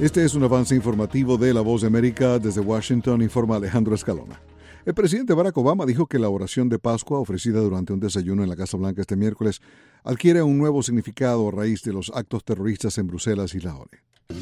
Este es un avance informativo de La Voz de América. Desde Washington informa Alejandro Escalona. El presidente Barack Obama dijo que la oración de Pascua ofrecida durante un desayuno en la Casa Blanca este miércoles adquiere un nuevo significado a raíz de los actos terroristas en Bruselas y Lahore.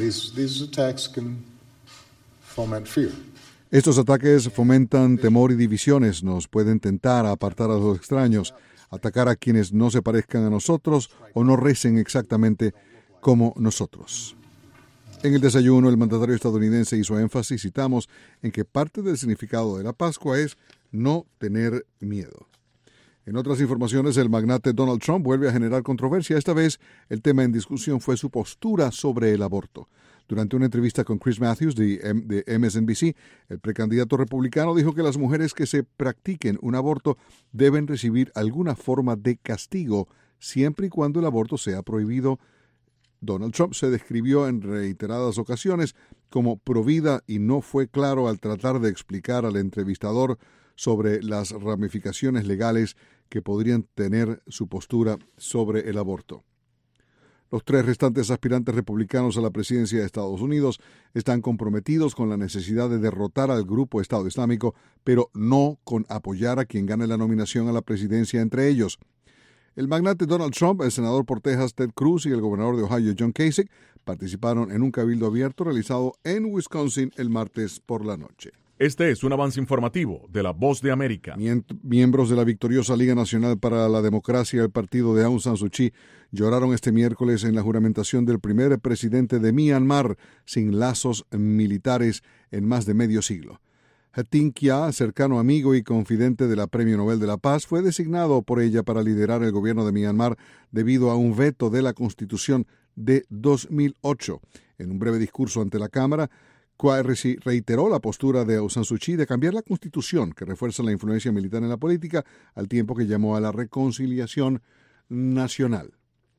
Estos ataques fomentan temor y divisiones, nos pueden tentar a apartar a los extraños, atacar a quienes no se parezcan a nosotros o no recen exactamente como nosotros. En el desayuno, el mandatario estadounidense hizo énfasis, citamos, en que parte del significado de la Pascua es no tener miedo. En otras informaciones, el magnate Donald Trump vuelve a generar controversia. Esta vez, el tema en discusión fue su postura sobre el aborto. Durante una entrevista con Chris Matthews de MSNBC, el precandidato republicano dijo que las mujeres que se practiquen un aborto deben recibir alguna forma de castigo, siempre y cuando el aborto sea prohibido. Donald Trump se describió en reiteradas ocasiones como provida y no fue claro al tratar de explicar al entrevistador sobre las ramificaciones legales que podrían tener su postura sobre el aborto. Los tres restantes aspirantes republicanos a la presidencia de Estados Unidos están comprometidos con la necesidad de derrotar al grupo Estado Islámico, pero no con apoyar a quien gane la nominación a la presidencia entre ellos. El magnate Donald Trump, el senador por Texas Ted Cruz y el gobernador de Ohio John Kasich participaron en un cabildo abierto realizado en Wisconsin el martes por la noche. Este es un avance informativo de La Voz de América. Miembros de la victoriosa Liga Nacional para la Democracia, el partido de Aung San Suu Kyi, lloraron este miércoles en la juramentación del primer presidente de Myanmar sin lazos militares en más de medio siglo. Hatin Kyaw, cercano amigo y confidente de la Premio Nobel de la Paz, fue designado por ella para liderar el gobierno de Myanmar debido a un veto de la Constitución de 2008. En un breve discurso ante la Cámara, Kyaw reiteró la postura de Aung San Suu Kyi de cambiar la Constitución, que refuerza la influencia militar en la política, al tiempo que llamó a la reconciliación nacional.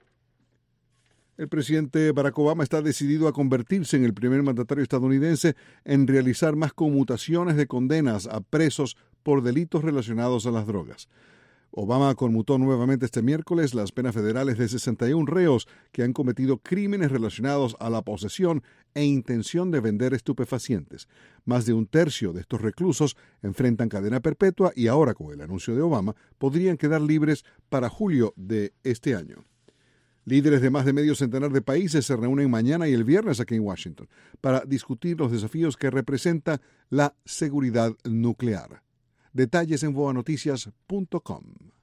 El presidente Barack Obama está decidido a convertirse en el primer mandatario estadounidense en realizar más conmutaciones de condenas a presos por delitos relacionados a las drogas. Obama conmutó nuevamente este miércoles las penas federales de 61 reos que han cometido crímenes relacionados a la posesión e intención de vender estupefacientes. Más de un tercio de estos reclusos enfrentan cadena perpetua y ahora, con el anuncio de Obama, podrían quedar libres para julio de este año. Líderes de más de medio centenar de países se reúnen mañana y el viernes aquí en Washington para discutir los desafíos que representa la seguridad nuclear. Detalles en voanoticias.com.